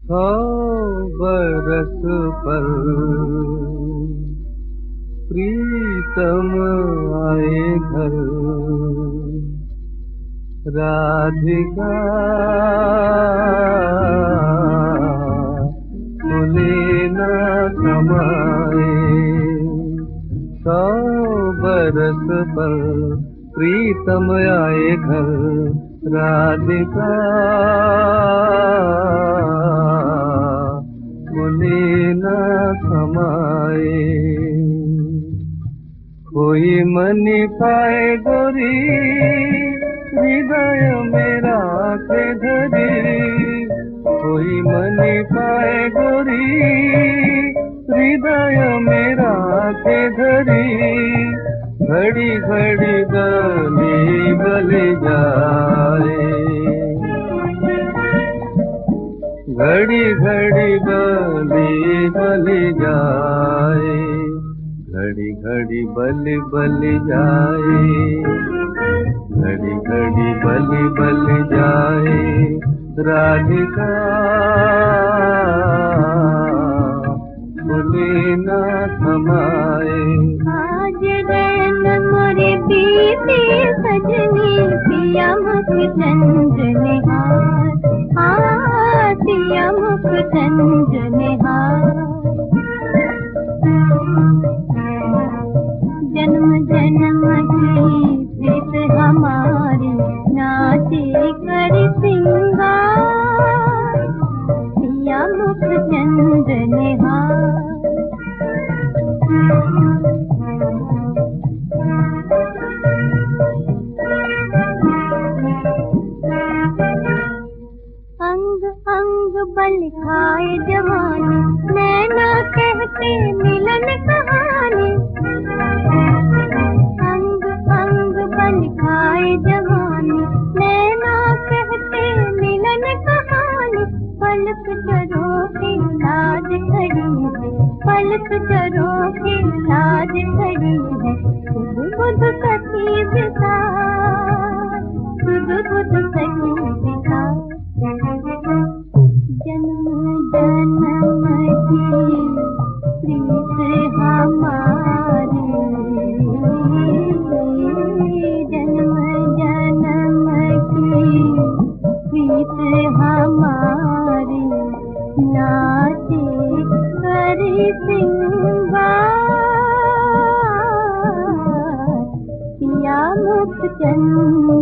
100 बरस पर प्रीतम आए घर, राधिका बोले न समाए। 100 बरस पर प्रीतम आए घर, राधिका बोले न समाए। कोई मनी पाए गोरी हृदय मेरा के धरी, कोई मनी पाए गोरी हृदय मेरा के धरी, घड़ी घड़ी गली बली जाए, घड़ी घड़ी गली बली जाए, घड़ी घड़ी बली बली जाए, घड़ी घड़ी बली बली जाए, राधिका बोले न समाए। आज रैन मोरे बीते सजनी, पिया मुख चंद्र निहार, पिया मुख चंद्र निहार। जन्म जन्म की प्रीत हमारी, नाचे कर सिंगार, पिया मुख चंद्र निहार। अंग अंग बल खाए जवानी, नैना कहते मिलन कहानी, अंग अंग बल खाए जवानी, नैना कहते मिलन कहानी। पलक चरों की लाज खड़ी है, पलक चरों की लाज खड़ी है, सुध बुध सखी बिसार, सुध बुध सखी बिसार। जन्म जन्म की प्रीत हमारी, जन्म जन्म की प्रीत हमारी, नाचे करी सिंगार, पिया मुख चंद्र